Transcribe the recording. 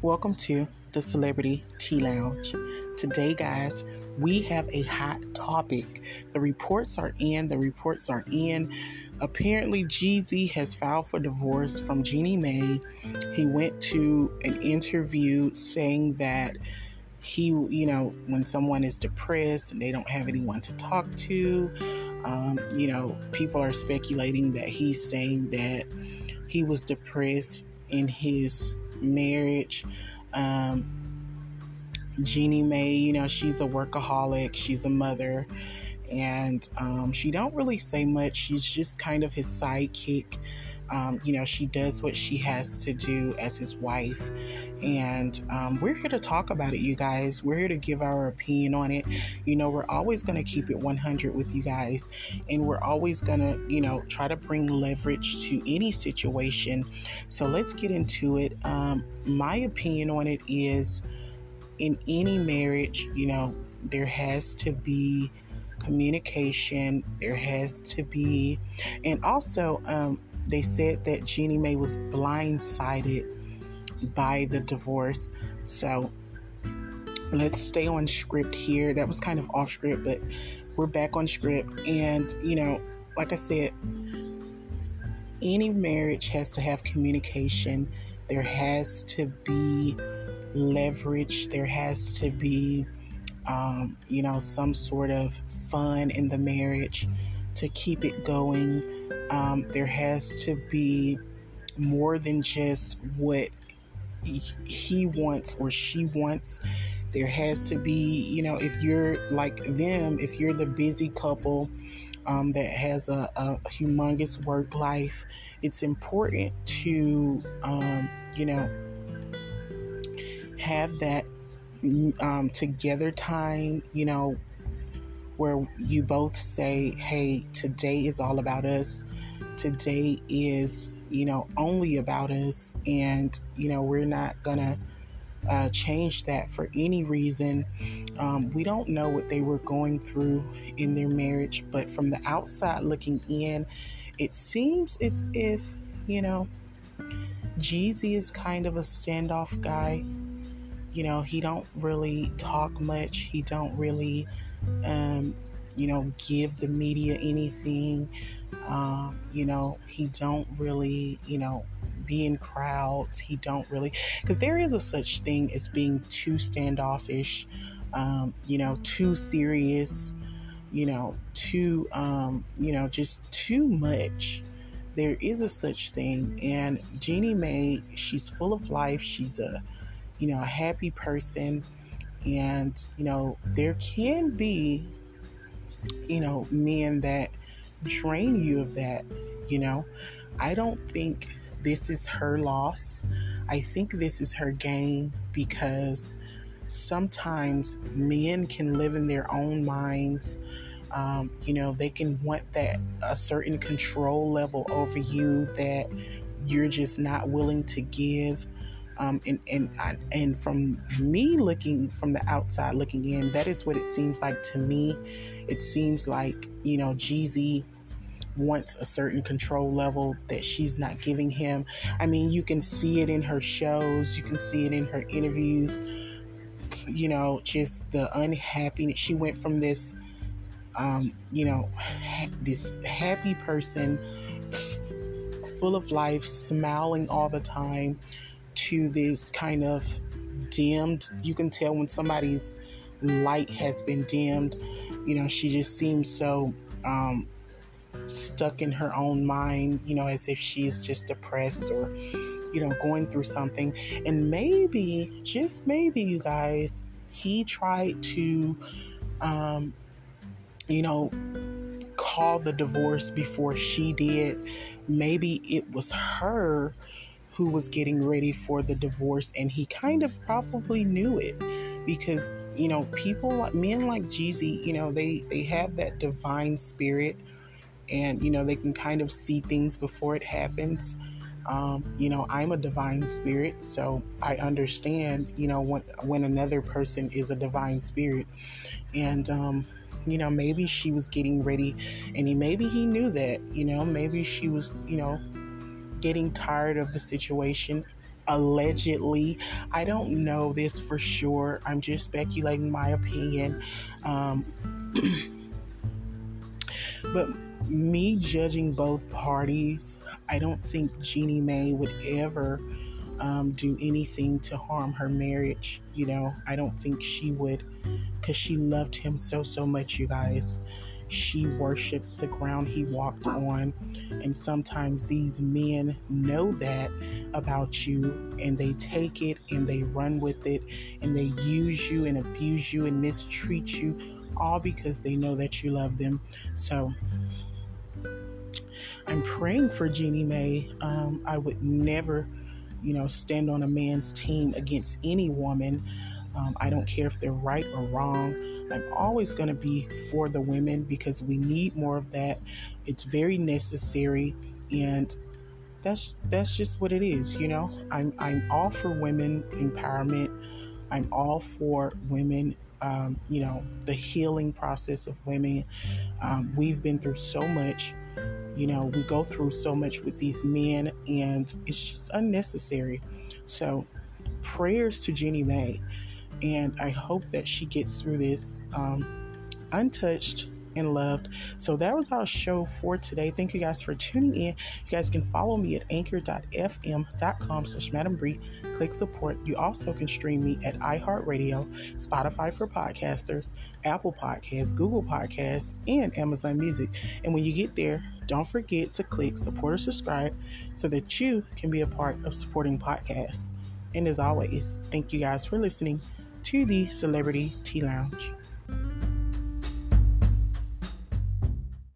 Welcome to the Celebrity Tea Lounge. Today, guys, we have a hot topic. The reports are in. Apparently, Jeezy has filed for divorce from Jeannie Mai. He went to an interview saying that when someone is depressed and they don't have anyone to talk to, people are speculating that he's saying that he was depressed in his marriage. Jeannie Mai, she's a workaholic, she's a mother, and she don't really say much. She's just kind of his sidekick. She does what she has to do as his wife, and we're here to talk about it, you guys. We're here to give our opinion on it. We're always going to keep it 100 with you guys, and we're always going to, try to bring leverage to any situation. So let's get into it. My opinion on it is, in any marriage, there has to be communication. There has to be, and also, they said that Jeannie Mai was blindsided by the divorce. So let's stay on script here. That was kind of off script, but we're back on script. And, like I said, any marriage has to have communication. There has to be leverage. There has to be, some sort of fun in the marriage to keep it going. There has to be more than just what he wants or she wants. There has to be, if you're like them, if you're the busy couple that has a humongous work life, it's important to, have that together time, where you both say, hey, today is all about us. Today is, only about us. And, we're not going to change that for any reason. We don't know what they were going through in their marriage, but from the outside looking in, it seems as if, Jeezy is kind of a standoff guy. He don't really talk much. He don't really, give the media anything. He don't really, be in crowds. He don't really, because there is a such thing as being too standoffish, too serious, too, just too much. There is a such thing. And Jeannie Mai, she's full of life. She's a happy person. And, there can be, men that drain you of that. I don't think this is her loss. I think this is her gain, because sometimes men can live in their own minds. They can want that a certain control level over you that you're just not willing to give. And from me looking from the outside looking in, that is what it seems like to me. It seems like, Jeezy wants a certain control level that she's not giving him. I mean, you can see it in her shows. You can see it in her interviews. Just the unhappiness. She went from this, this happy person, full of life, smiling all the time, to this kind of dimmed. You can tell when somebody's light has been dimmed. She just seems so stuck in her own mind, as if she's just depressed or, going through something. And maybe, just maybe, you guys, he tried to, call the divorce before she did. Maybe it was her who was getting ready for the divorce, and he kind of probably knew it, because people like men like Jeezy, they have that divine spirit, and they can kind of see things before it happens. I'm a divine spirit, so I understand when another person is a divine spirit. And maybe she was getting ready, and maybe he knew that. Maybe she was getting tired of the situation. allegedly. I don't know this for sure. I'm just speculating my opinion. Um, but me judging both parties, I don't think Jeannie Mae would ever do anything to harm her marriage. I don't think she would, because she loved him so much, you guys. She worshiped the ground he walked on. And sometimes these men know that about you, and they take it and they run with it, and they use you and abuse you and mistreat you, all because they know that you love them. So I'm praying for Jeannie Mae. I would never, stand on a man's team against any woman. I don't care if they're right or wrong. I'm always going to be for the women because we need more of that. It's very necessary, and that's just what it is. I'm all for women empowerment. I'm all for women. The healing process of women. We've been through so much. We go through so much with these men, and it's just unnecessary. So, prayers to Jeannie Mae, and I hope that she gets through this untouched and loved. So that was our show for today. Thank you guys for tuning in. You guys can follow me at anchor.fm.com/Madam Bree. Click support. You also can stream me at iHeartRadio, Spotify for podcasters, Apple Podcasts, Google Podcasts, and Amazon Music. And when you get there, don't forget to click support or subscribe so that you can be a part of supporting podcasts. And as always, thank you guys for listening to the Celebrity Tea Lounge.